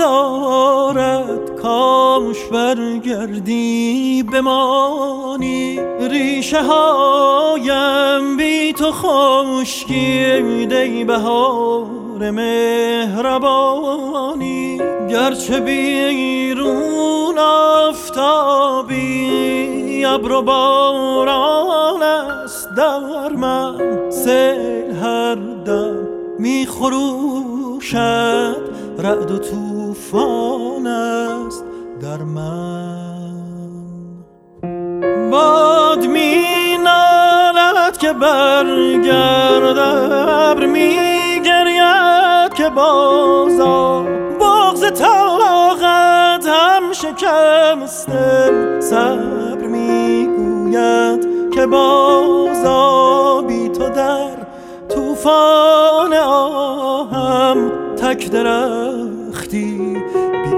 دارد کاش برگردی بمانی. ریشه هایم بی تو خشکیده بهار مهربانی. گرچه بیرون آفتابی ابر و باران است در من، سیل هر دم می خروشد، رعد و طوفان است در من. باد می نالد که برگرد، ابر می گرید که بازا. بغض طاقت هم شکستم، صبر می گوید که بازا. بی تو در طوفان آهم، تک درختی بی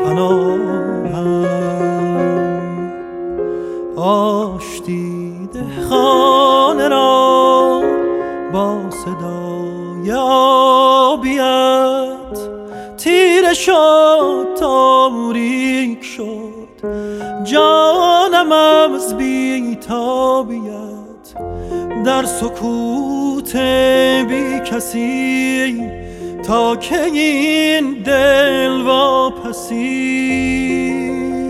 پناهم. آشتی دهخانه را با صدای آبیت، تیره شد تاریک شد جانم از بی تابیت. در سکوت بی کسی تا که این دل واپسی.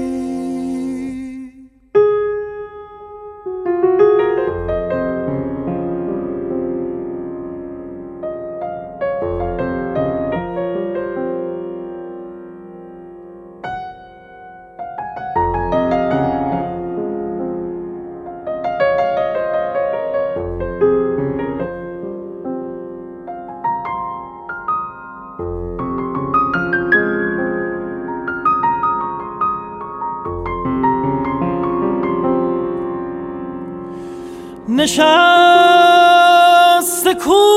نشست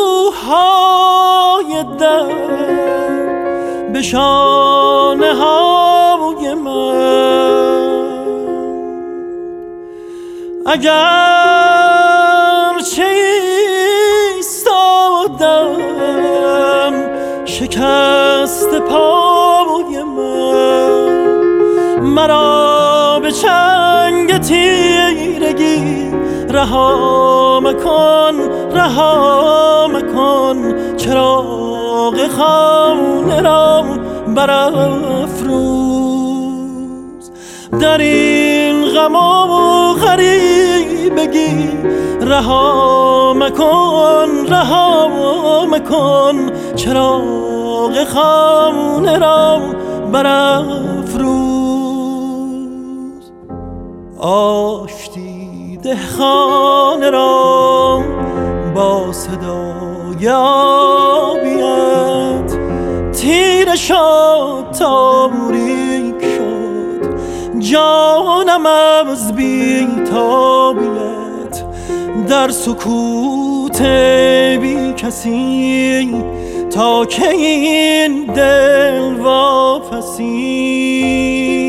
کوههای درد به شانه های من، اگر چه ایستادم شکست پای من، مرا به چنگ تیرگی رها مکن، رها مکن. چراغ خانه را برافروز، در این غم و غریبگی رها مکن، رها مکن. چراغ خانه را برافروز. آشتی دهخانه را با صدای آبیت، تیره شد تاریک شد جانم از بی تابیت. در سکوت بی کسی تا که این دل واپسی.